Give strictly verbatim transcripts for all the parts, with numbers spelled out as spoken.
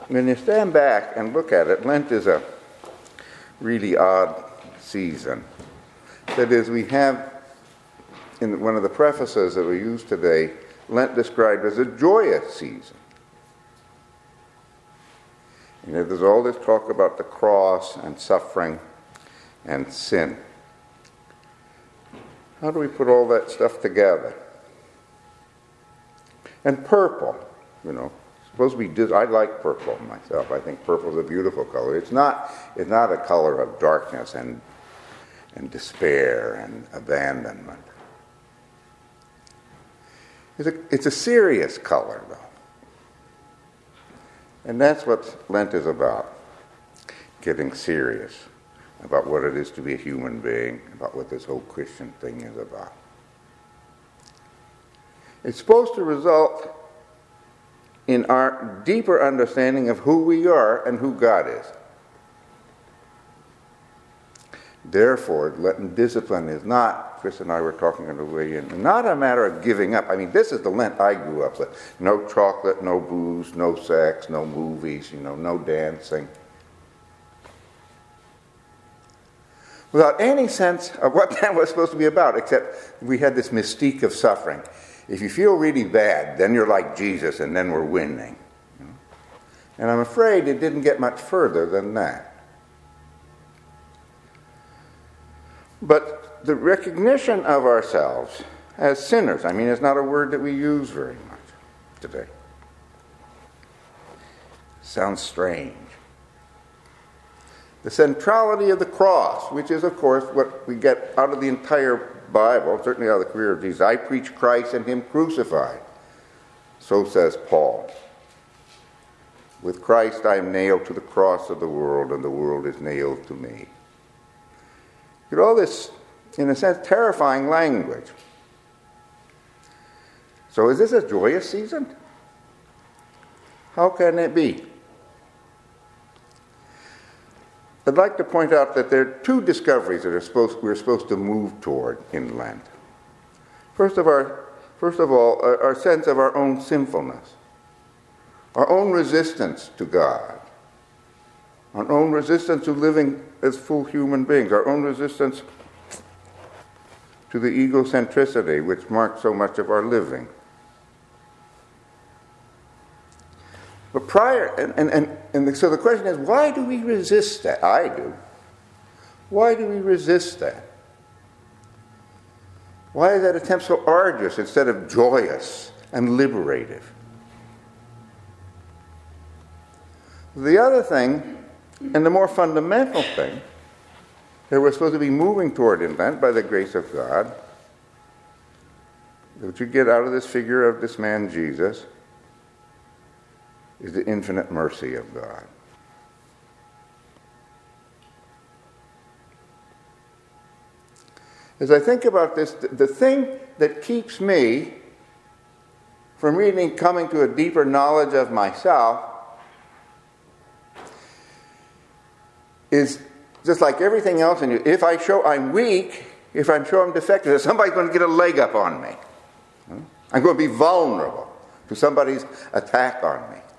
when you stand back and look at it, Lent is a really odd season. That is, we have, in one of the prefaces that we use today, Lent described as a joyous season. You know, there's all this talk about the cross and suffering and sin. How do we put all that stuff together? And purple, you know, supposed to be. I like purple myself. I think purple is a beautiful color. It's not. It's not a color of darkness and and despair and abandonment. It's a, it's a serious color, though. And that's what Lent is about, getting serious about what it is to be a human being, about what this whole Christian thing is about. It's supposed to result in our deeper understanding of who we are and who God is. Therefore, Lenten discipline is not, Chris and I were talking on the way in, not a matter of giving up. I mean, this is the Lent I grew up with. No chocolate, no booze, no sex, no movies, you know, no dancing. Without any sense of what that was supposed to be about, except we had this mystique of suffering. If you feel really bad, then you're like Jesus, and then we're winning. You know? And I'm afraid it didn't get much further than that. But the recognition of ourselves as sinners, I mean, it's not a word that we use very much today. Sounds strange. The centrality of the cross, which is, of course, what we get out of the entire Bible, certainly out of the career of Jesus. I preach Christ and Him crucified. So says Paul. With Christ I am nailed to the cross of the world, and the world is nailed to me. You know, all this, in a sense, terrifying language. So is this a joyous season? How can it be? I'd like to point out that there are two discoveries that are supposed, we're supposed to move toward in Lent. First of, our, first of all, our, our sense of our own sinfulness, our own resistance to God, our own resistance to living as full human beings, our own resistance to the egocentricity which marks so much of our living. But prior, and, and, and, and so the question is, why do we resist that? I do. Why do we resist that? Why is that attempt so arduous instead of joyous and liberative? The other thing, and the more fundamental thing that we're supposed to be moving toward in Lent by the grace of God, that you get out of this figure of this man Jesus, is the infinite mercy of God. As I think about this, the thing that keeps me from really coming to a deeper knowledge of myself is just like everything else in you. If I show I'm weak, if I show I'm defective, somebody's going to get a leg up on me. I'm going to be vulnerable to somebody's attack on me.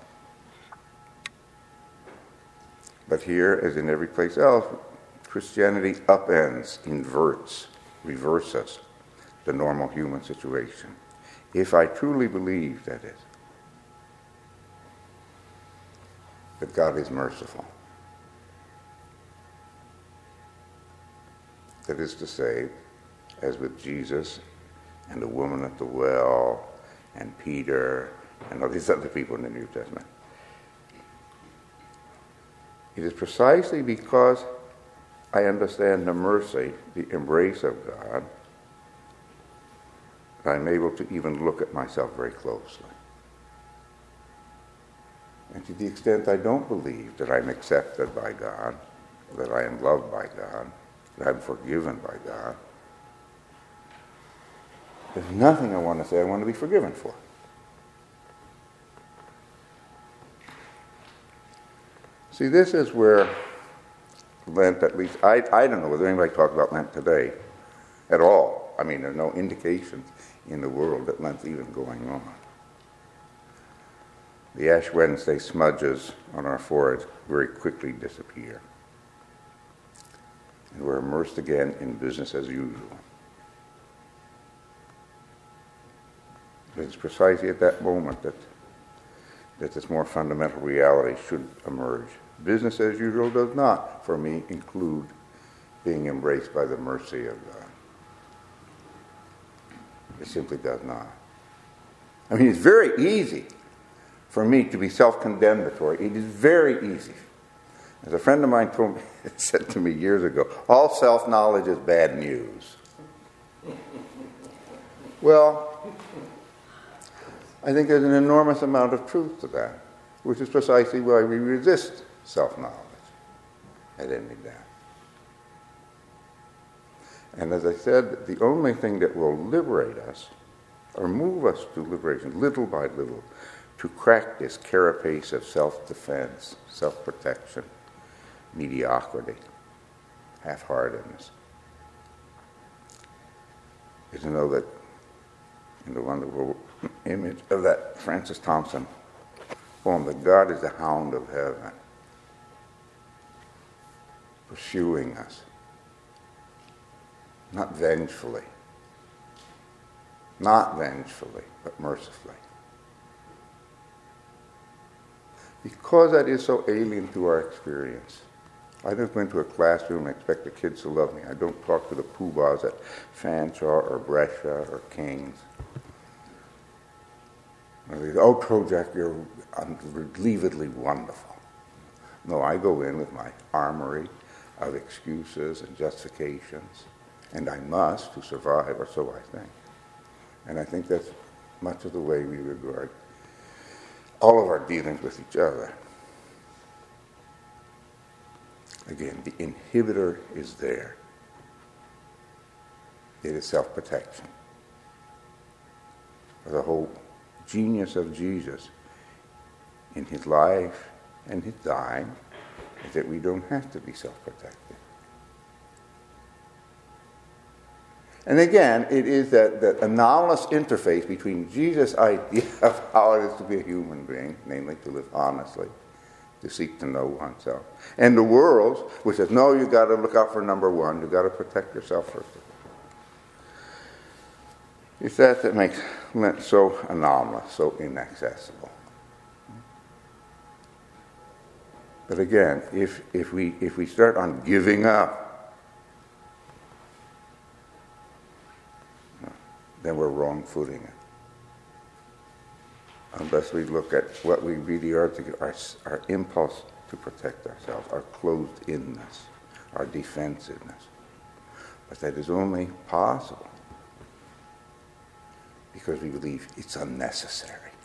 But here, as in every place else, Christianity upends, inverts, reverses the normal human situation. If I truly believe, that is, that God is merciful. That is to say, as with Jesus and the woman at the well and Peter and all these other people in the New Testament, it is precisely because I understand the mercy, the embrace of God, that I'm able to even look at myself very closely. And to the extent I don't believe that I'm accepted by God, that I am loved by God, that I'm forgiven by God, there's nothing I want to say I want to be forgiven for. See, this is where Lent, at least, I, I don't know whether anybody talks about Lent today at all. I mean, there's no indications in the world that Lent's even going on. the Ash Wednesday smudges on our foreheads very quickly disappear. And we're immersed again in business as usual. It's precisely at that moment that, that this more fundamental reality should emerge. Business as usual does not, for me, include being embraced by the mercy of God. It simply does not. I mean, it's very easy for me to be self-condemnatory. It is very easy. As a friend of mine told me, said to me years ago, all self-knowledge is bad news. Well, I think there's an enormous amount of truth to that, which is precisely why we resist self-knowledge at any time. And as I said, the only thing that will liberate us, or move us to liberation, little by little, to crack this carapace of self-defense, self-protection, mediocrity, half-heartedness, is to know that in the wonderful image of that Francis Thompson poem, that God is the hound of heaven, pursuing us, not vengefully, not vengefully, but mercifully. Because that is so alien to our experience. I don't go into a classroom and expect the kids to love me. I don't talk to the poobahs at Fanshawe or Brescia or King's. They say, oh, Trojak, you're unbelievedly wonderful. No, I go in with my armory of excuses and justifications, and I must to survive, or so I think. And I think that's much of the way we regard all of our dealings with each other. Again, the inhibitor is there. It is self-protection. The whole genius of Jesus in his life and his dying is that we don't have to be self-protected. And again, it is that, that anomalous interface between Jesus' idea of how it is to be a human being, namely to live honestly, to seek to know oneself, and the world's, which says, no, you've got to look out for number one, you've got to protect yourself first of all. It's that that makes Lent so anomalous, so inaccessible. But again, if if we if we start on giving up, then we're wrong-footing it. Unless we look at what we really are, to our, our impulse to protect ourselves, our closed-inness, our defensiveness. But that is only possible because we believe it's unnecessary.